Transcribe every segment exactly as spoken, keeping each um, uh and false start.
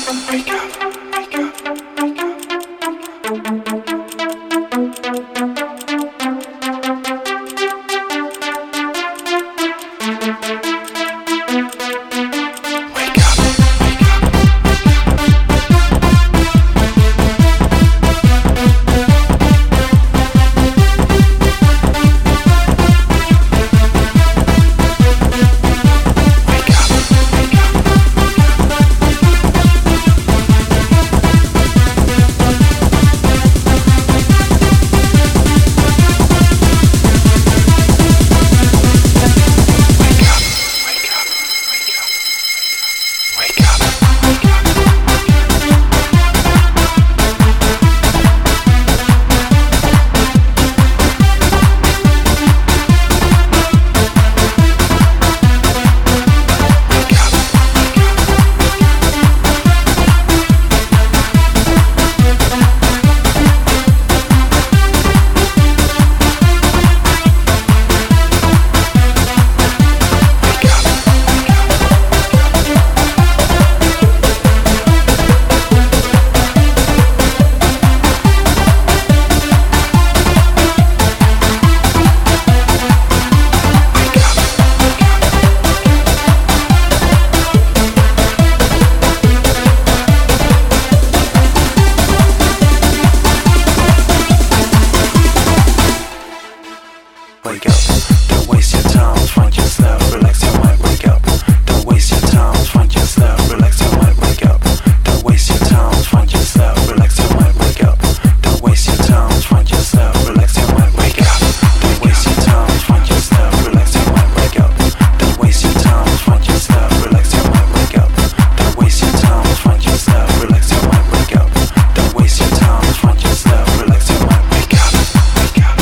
Wake up, don't waste your time, find yourself, relax your mind, wake up. Don't waste your time, find yourself, relax your mind, wake up. Don't waste your time, find yourself, relax your mind, wake up. Don't waste your time, find yourself, relax your mind, wake up. Don't waste your time, find yourself, relax your mind, wake up. Don't waste your time, find yourself, relax your mind, wake up. Don't waste your time, find yourself, relax your mind, wake up. Don't waste your time, find yourself, relax your mind, wake up. Wake up.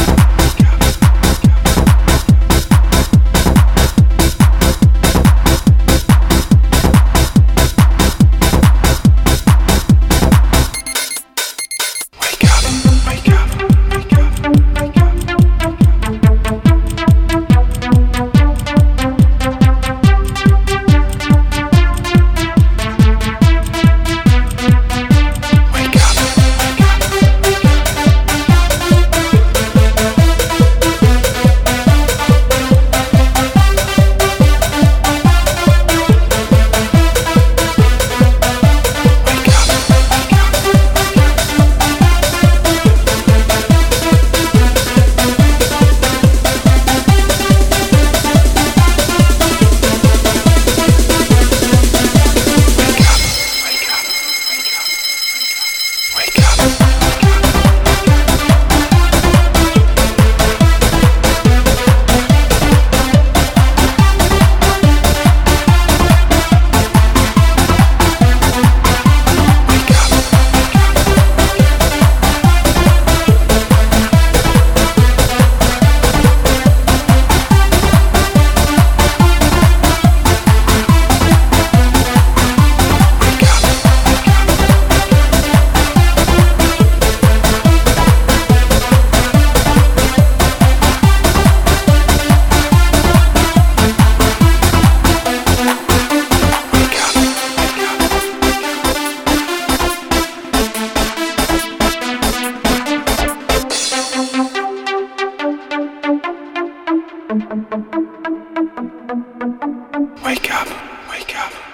Wake up, wake up.